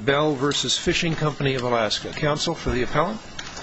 Bell v. Fishing Company of Alaska. Counsel for the appellant.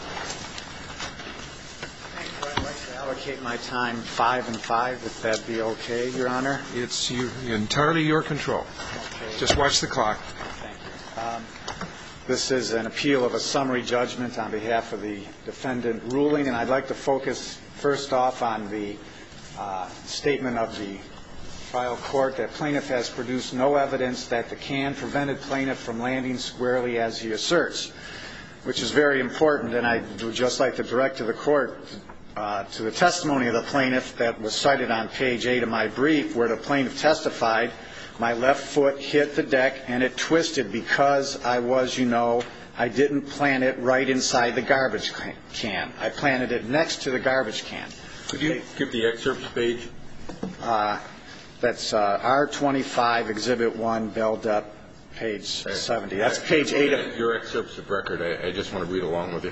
Thank you. I'd like to allocate my time 5 and 5, if that be okay, Your Honor. It's entirely your control. Okay. Just watch the clock. Thank you. This is an appeal of a summary judgment on behalf of the defendant ruling, and I'd like to focus first off on the statement of the trial court that plaintiff has produced no evidence that the can prevented plaintiff from landing squarely as he asserts, which is very important. And I would just like to direct to the court to the testimony of the plaintiff that was cited on page 8 of my brief, where the plaintiff testified, "My left foot hit the deck and it twisted because I didn't plant it right inside the garbage can. I planted it next to the garbage can." Could you give the excerpt page? That's R25, Exhibit 1, Belled Up, page 70. That's page 8 of your excerpts of record. I just want to read along with you.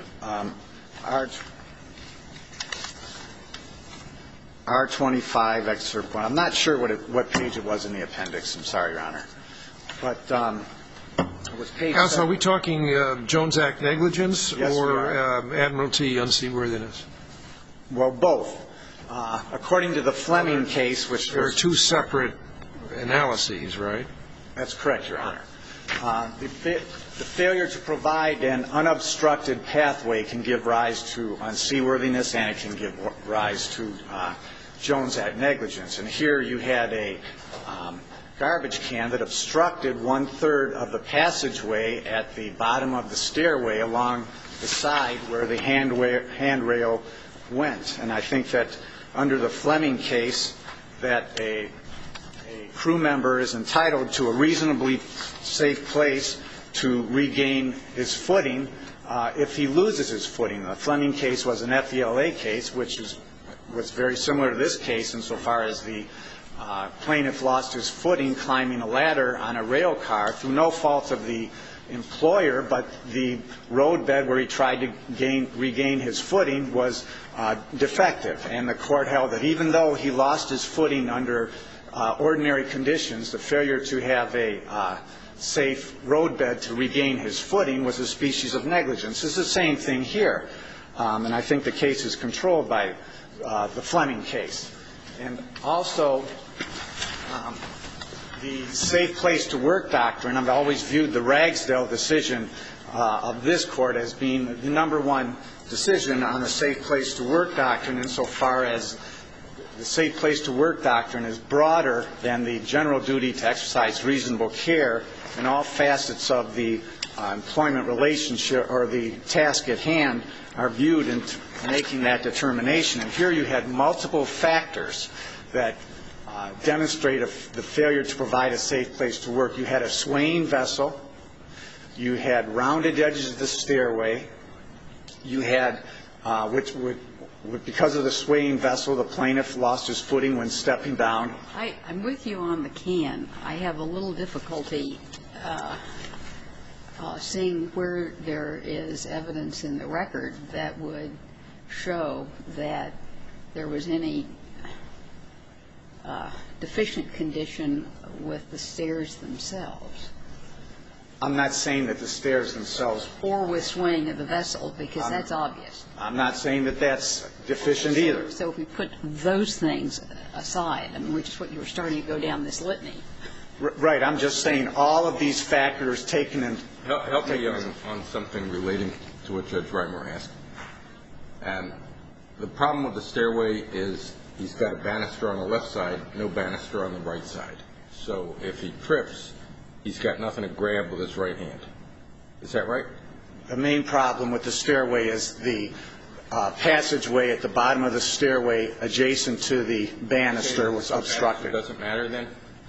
R25, Excerpt 1. I'm not sure what page it was in the appendix. I'm sorry, Your Honor. But it was page 7. Counsel, are we talking Jones Act negligence or admiralty unseaworthiness? Well, both. According to the Fleming case, which there are two separate analyses, right? That's correct, Your Honor. The failure to provide an unobstructed pathway can give rise to unseaworthiness, and it can give rise to Jones Act negligence. And here you had a garbage can that obstructed 1/3 of the passageway at the bottom of the stairway along the side where the handrail went. And I think that under the Fleming case, that a crew member is entitled to a reasonably safe place to regain his footing if he loses his footing. The Fleming case was an FELA case, which was very similar to this case insofar as the plaintiff lost his footing climbing a ladder on a rail car through no fault of the employer, but the roadbed where he tried to regain his footing was defective. And the court held that even though he lost his footing under ordinary conditions, the failure to have a safe roadbed to regain his footing was a species of negligence. It's the same thing here. And I think the case is controlled by the Fleming case. And also, the safe place to work doctrine, I've always viewed the Ragsdale decision of this court as being the number one decision on the safe place to work doctrine, insofar as the safe place to work doctrine is broader than the general duty to exercise reasonable care in all facets of the employment relationship or the task at hand are viewed in making that determination. And here you had multiple factors that demonstrate the failure to provide a safe place to work. You had a swaying vessel. You had rounded edges of the stairway. You had, because of the swaying vessel, the plaintiff lost his footing when stepping down. I'm with you on the can. I have a little difficulty seeing where there is evidence in the record that would show that there was any deficient condition with the stairs themselves. I'm not saying that the stairs themselves. Or with swaying of the vessel, because that's obvious. I'm not saying that that's deficient either. So if we put those things aside, I mean, which is what you were starting to go down this litany. Right. I'm just saying all of these factors taken in. Help me on something relating to what Judge Reimer asked. The problem with the stairway is he's got a banister on the left side, no banister on the right side. So if he trips, he's got nothing to grab with his right hand. Is that right? The main problem with the stairway is the passageway at the bottom of the stairway adjacent to the banister was obstructed. Does it matter then?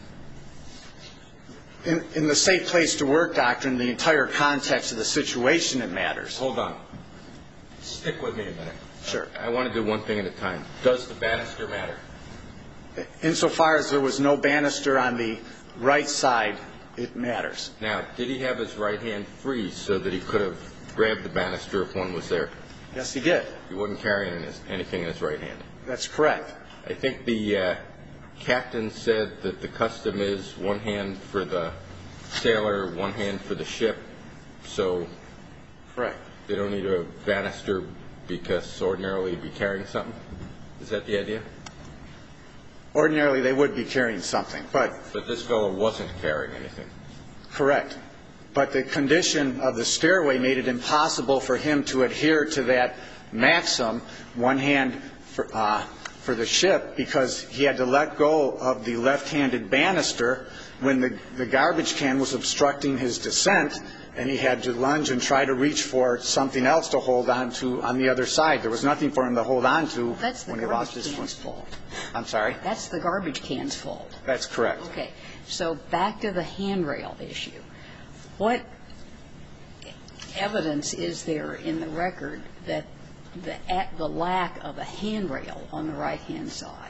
In the safe place to work doctrine, the entire context of the situation, it matters. Hold on. Stick with me a minute. Sure. I want to do one thing at a time. Does the banister matter? Insofar as there was no banister on the right side, it matters. Now, did he have his right hand free so that he could have grabbed the banister if one was there? Yes, he did. He wasn't carrying anything in his right hand. That's correct. I think the captain said that the custom is one hand for the sailor, one hand for the ship. So Correct. they don't need a banister because ordinarily you'd be carrying something? Is that the idea? Ordinarily, they would be carrying something, but this fellow wasn't carrying anything. correct. But the condition of the stairway made it impossible for him to adhere to that maxim, one hand for the ship, because he had to let go of the left-handed banister when the garbage can was obstructing his descent, and he had to lunge and try to reach for something else to hold on to on the other side. There was nothing for him to hold on to when he lost his foot. That's the garbage can's fault. I'm sorry? That's the garbage can's fault. That's correct. Okay. So back to the handrail issue. What evidence is there in the record that the lack of a handrail on the right-hand side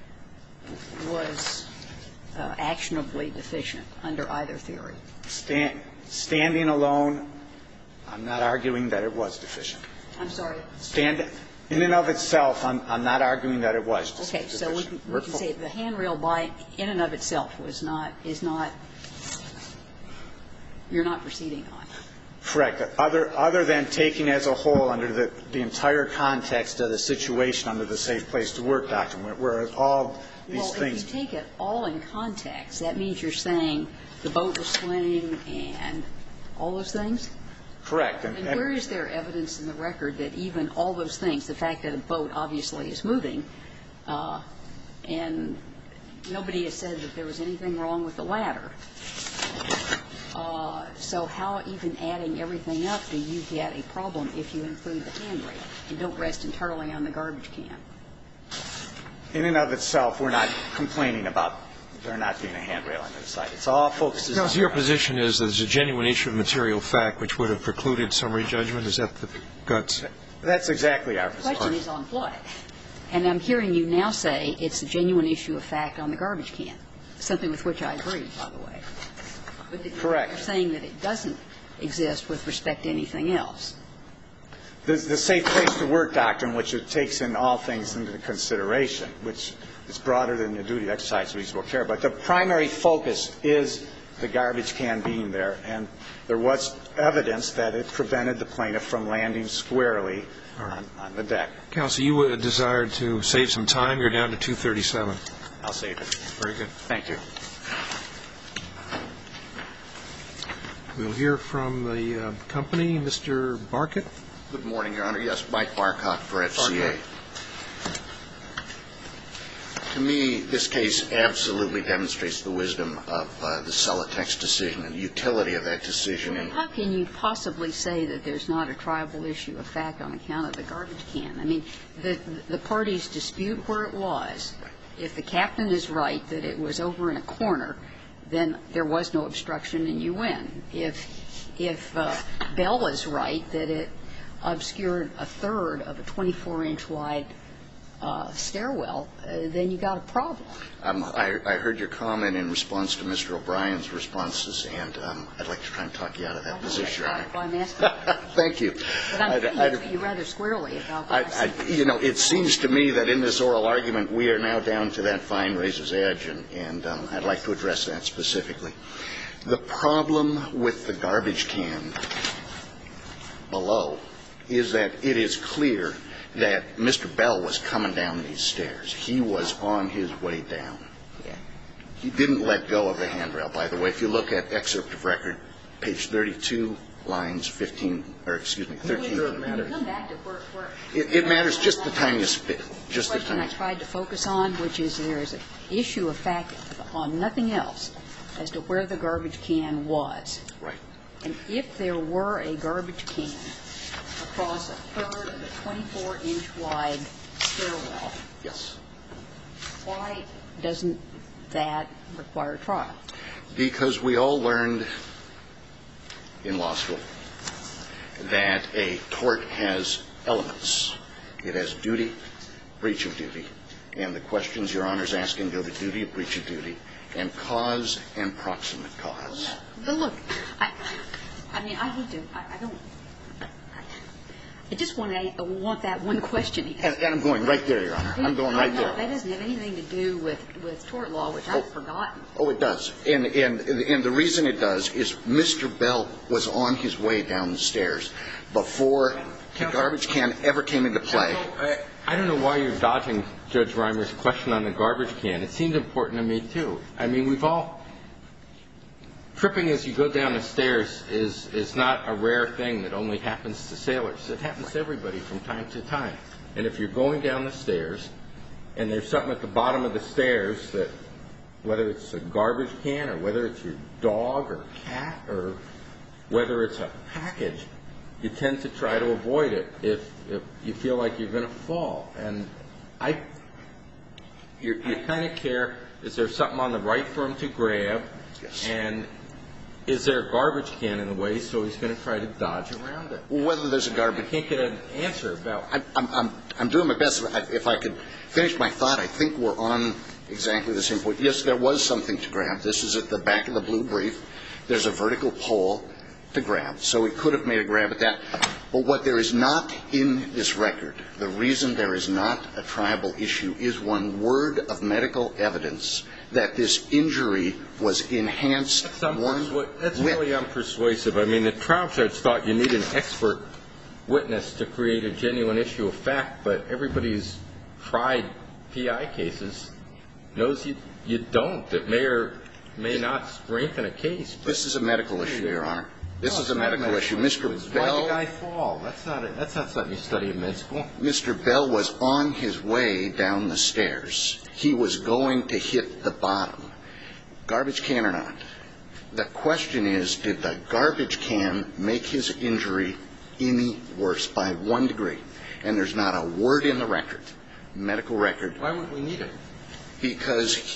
was actionably deficient under either theory? Standing alone, I'm not arguing that it was deficient. I'm sorry? In and of itself, I'm not arguing that it was deficient. Okay, so we can say the handrail in and of itself is not, you're not proceeding on. Correct. Other than taking as a whole under the entire context of the situation under the Safe Place to Work doctrine, where all these things. Well, if you take it all in context, that means you're saying the boat was swimming and all those things? Correct. And where is there evidence in the record that even all those things, the fact that a boat obviously is moving, and nobody has said that there was anything wrong with the ladder, so how even adding everything up do you get a problem if you include the handrail and don't rest entirely on the garbage can? In and of itself, we're not complaining about there not being a handrail on the side. It's all focuses on. Now, your position is that there's a genuine issue of material fact which would have precluded summary judgment. Is that the guts? That's exactly our position. The question is on what? And I'm hearing you now say it's a genuine issue of fact on the garbage can, something with which I agree, by the way. Correct. You're saying that it doesn't exist with respect to anything else. The Safe Place to Work doctrine, which it takes in all things into consideration, which is broader than the duty to exercise reasonable care. But the primary focus is the garbage can being there, and there was evidence that it prevented the plaintiff from landing squarely on the deck. Counsel, you would desire to save some time. You're down to 2:37. I'll save it. Very good. Thank you. We'll hear from the company. Mr. Barkett. Good morning, Your Honor. Yes, Mike Barkott for FCA. To me, this case absolutely demonstrates the wisdom of the Celotex decision and the utility of that decision. And how can you possibly say that there's not a triable issue of fact on account of the garbage can? I mean, the parties dispute where it was. If the captain is right that it was over in a corner, then there was no obstruction and you win. If Bell is right that it obscured a third of a 24-inch wide stairwell, then you got a problem. I heard your comment in response to Mr. O'Brien's responses, and I'd like to try and talk you out of that position, Your Honor. I'm asking. Thank you. But I'm thinking you rather squarely about what I said. You know, it seems to me that in this oral argument we are now down to that fine razor's edge, and I'd like to address that specifically. The problem with the garbage can below is that it is clear that Mr. Bell was coming down these stairs. He was on his way down. Yeah. He didn't let go of the handrail, by the way. If you look at excerpt of record, page 32, lines 15, or excuse me, 13. Can you come back to where It matters just the tiniest bit. Just the question I tiniest. tried to focus on, which is there is an issue of fact on nothing else as to where the garbage can was. Right. And if there were a garbage can across a third of a 24-inch wide stairwell, Yes. why doesn't that require trial? Because we all learned in law school that a tort has elements. It has duty, breach of duty, and the questions Your Honor's asking go to duty, breach of duty, and cause and proximate cause. But look, I mean, I hate to, I don't, I just want that one question answered. And I'm going right there, Your Honor. I'm going right there. That doesn't have anything to do with tort law, which I've forgotten. Oh, it does. And the reason it does is Mr. Bell was on his way down the stairs before the garbage can ever came into play. I don't know why you're dodging Judge Reimer's question on the garbage can. It seemed important to me, too. I mean, we've all – tripping as you go down the stairs is not a rare thing that only happens to sailors. It happens to everybody from time to time. And if you're going down the stairs and there's something at the bottom of the stairs that, whether it's a garbage can or whether it's your dog or cat or whether it's a package, you tend to try to avoid it if you feel like you're going to fall. And you kind of care, is there something on the right for him to grab? Yes. And is there a garbage can in the way, so he's going to try to dodge around it? Whether there's a garbage I can't get an answer about it. I'm doing my best. If I could finish my thought, I think we're on exactly the same point. Yes, there was something to grab. This is at the back of the blue brief. There's a vertical pole to grab. So he could have made a grab at that. But what there is not in this record, the reason there is not a triable issue is one word of medical evidence that this injury was enhanced. That's really unpersuasive. I mean, the trial judge thought you need an expert witness to create a genuine issue of fact, but everybody who's tried PI cases knows you don't. It may or may not strengthen a case. This is a medical issue, Your Honor. This is a medical issue. Mr. Bell. Why did the guy fall? That's not something you study in med school. Mr. Bell was on his way down the stairs. He was going to hit the bottom. Garbage can or not. The question is, did the garbage can make his injury any worse by 1 degree? And there's not a word in the record, medical record. Why would we need it? Because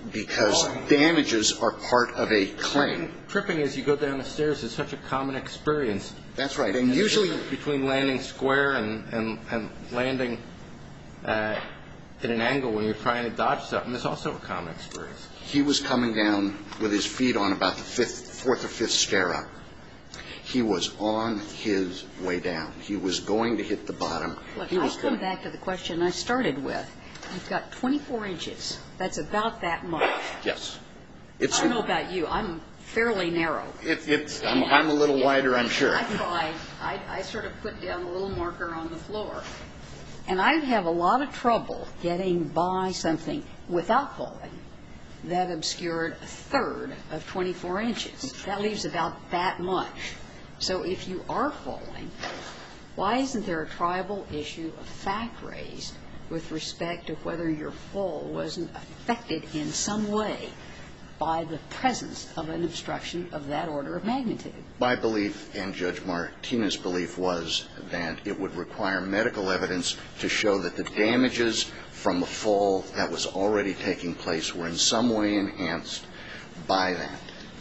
damages are part of a claim. Tripping as you go down the stairs is such a common experience. That's right. And usually between landing square and landing at an angle when you're trying to dodge something is also a common experience. He was coming down with his feet on about the fourth or fifth stair up. He was on his way down. He was going to hit the bottom. Look, I come back to the question I started with. You've got 24 inches. That's about that much. Yes. I don't know about you. I'm fairly narrow. I'm a little wider, I'm sure. I sort of put down a little marker on the floor. And I have a lot of trouble getting by something without falling that obscured a third of 24 inches. That leaves about that much. So if you are falling, why isn't there a triable issue of fact raised with respect to whether your fall wasn't affected in some way by the presence of an obstruction of that order of magnitude? My belief and Judge Martinez's belief was that it would require medical evidence to show that the damages from the fall that was already taking place were in some way enhanced by that.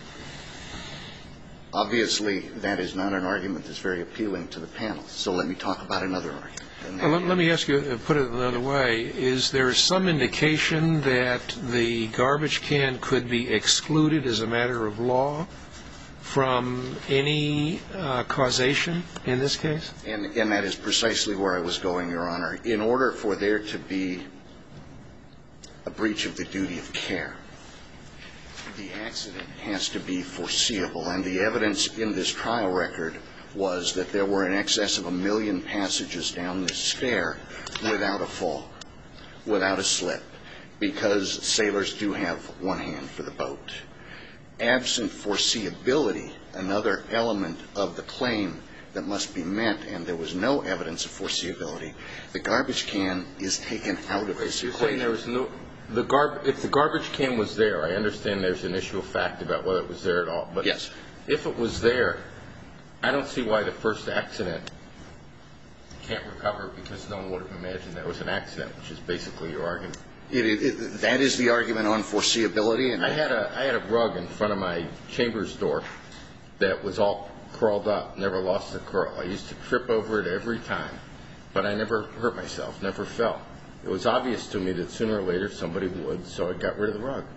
Obviously, that is not an argument that's very appealing to the panel. So let me talk about another argument. Let me ask you, put it another way. Is there some indication that the garbage can could be excluded as a matter of law from any causation in this case? And that is precisely where I was going, Your Honor. In order for there to be a breach of the duty of care, the accident has to be foreseeable. And the evidence in this trial record was that there were in excess of 1 million passages down this stair without a fall, without a slip, because sailors do have one hand for the boat. Absent foreseeability, another element of the claim that must be met, and there was no evidence of foreseeability, the garbage can is taken out of this equation. You're saying there was no if the garbage can was there, I understand there's an issue of fact about whether it was there at all. But yes. If it was there, I don't see why the first accident can't recover because no one would have imagined that was an accident, which is basically your argument. That is the argument on foreseeability. And I had a rug in front of my chambers door that was all curled up, never lost a curl. I used to trip over it every time, but I never hurt myself, never fell. It was obvious to me that sooner or later somebody would, so I got rid of the rug.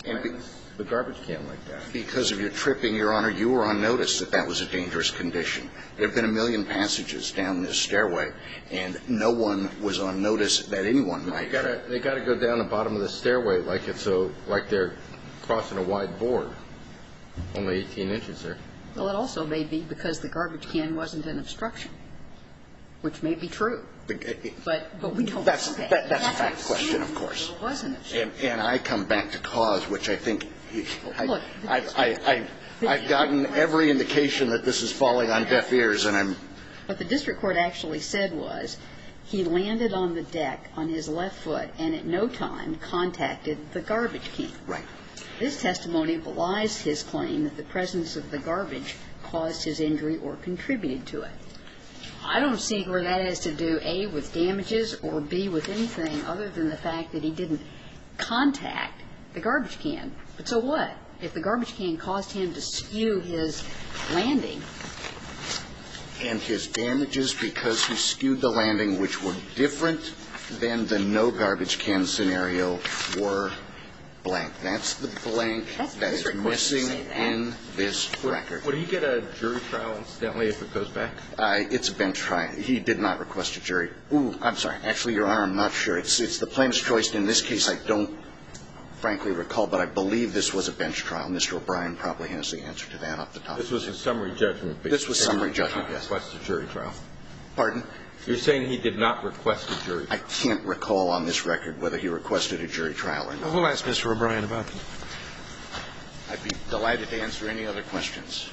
the garbage can like that? Because of your tripping, Your Honor, you were on notice that that was a dangerous condition. There have been 1 million passages down this stairway, and no one was on notice that anyone might. They got to go down the bottom of the stairway like they're crossing a wide board. Only 18 inches there. Well, it also may be because the garbage can wasn't an obstruction, which may be true. But we don't. That's a fact question, of course. It wasn't. And I come back to cause, which I think Look, I've gotten every indication that this is falling on deaf ears, and I'm. What the district court actually said was he landed on the deck on his left foot and at no time contacted the garbage can. Right. This testimony belies his claim that the presence of the garbage caused his injury or contributed to it. I don't see where that has to do, A, with damages or B, with anything other than the fact that he didn't contact the garbage can. But so what? If the garbage can caused him to skew his landing. And his damages because he skewed the landing, which were different than the no garbage can scenario, were blank. That's the blank that is missing in this record. Would he get a jury trial, incidentally, if it goes back? It's a bench trial. He did not request a jury. Ooh, I'm sorry. Actually, Your Honor, I'm not sure. It's the plaintiff's choice. In this case, I don't frankly recall, but I believe this was a bench trial. Mr. O'Brien probably has the answer to that off the top of his head. This was a summary judgment. This was summary judgment, yes. Request a jury trial. Pardon? You're saying he did not request a jury trial? I can't recall on this record whether he requested a jury trial or not. We'll ask Mr. O'Brien about that. I'd be delighted to answer any other questions.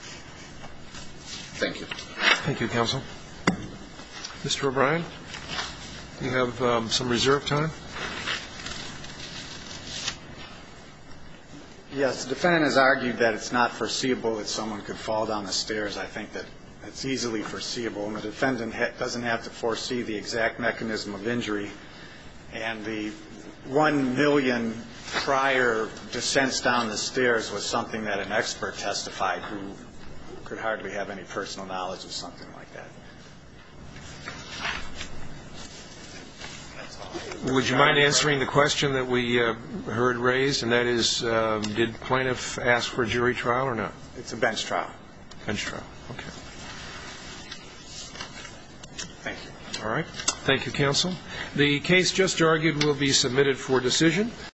Thank you. Thank you, counsel. Mr. O'Brien, you have some reserve time. Yes, the defendant has argued that it's not foreseeable that someone could fall down the stairs. I think that it's easily foreseeable, and the defendant doesn't have to foresee the exact mechanism of injury. And the 1 million prior descents down the stairs was something that an expert testified who could hardly have any personal knowledge of something like that. Would you mind answering the question that we heard raised, and that is, did plaintiff ask for a jury trial or not? It's a bench trial. Bench trial. Okay. Thank you. All right. Thank you, counsel. The case just argued will be submitted for decision.